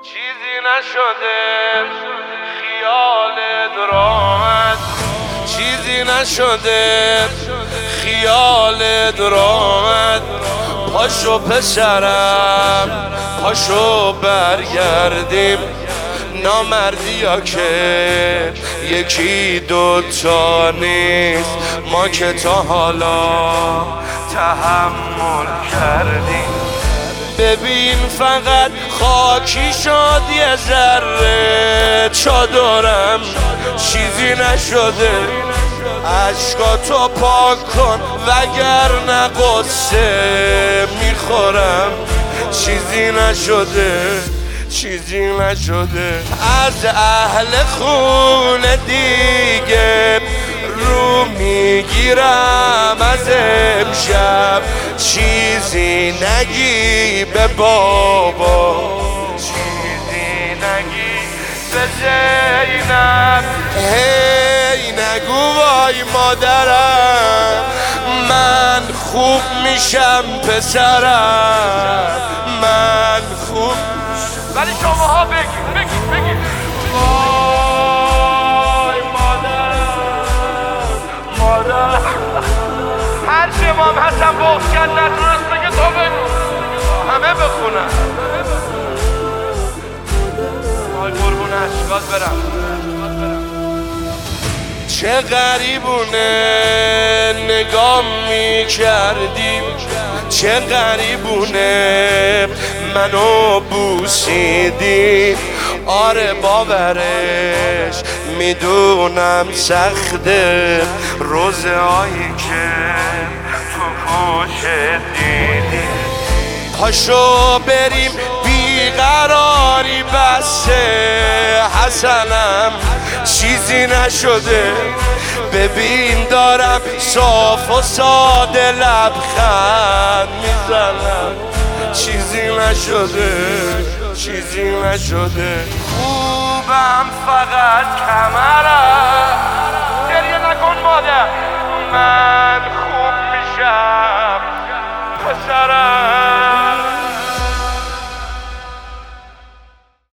چیزی نشده خیالت راحت، چیزی نشده خیالت راحت. پاشو پسرم پاشو برگردیم، نامردی ها که یکی دوتا نیست، ما که تا حالا تحمل کردیم. ببین فقط خاکی شد یه ذره چادرم، چیزی نشده عشقاتو پاک کن وگرنه قصه میخورم. چیزی نشده چیزی نشده از اهل خونه دیگه رو میگیرم از امشب. چیزی نگی به بابا، چیزی نگی به زینب، هی نگو وای مادرم من خوب میشم پسرم، من خوب. ولی شماها بگید وای مادر هر چی امام حسن بغض کرد نتونست بگه تو بگو، همه بخونن. وای قربون اشکات برم. چه غریبونه نگاه میکردیم، چه غریبونه منو بوسیدی. آره باورش میدونم سخته روزهایی که تو پوشت دیدی. پاشو بریم بیقراری بسه حسنم، چیزی نشده. ببین دارم صاف و ساده لبخند میزنم، چیزی نشده چیزی نشده. خوبم فقط کمرم، گریه نکن مادر من خوب میشم پسرم.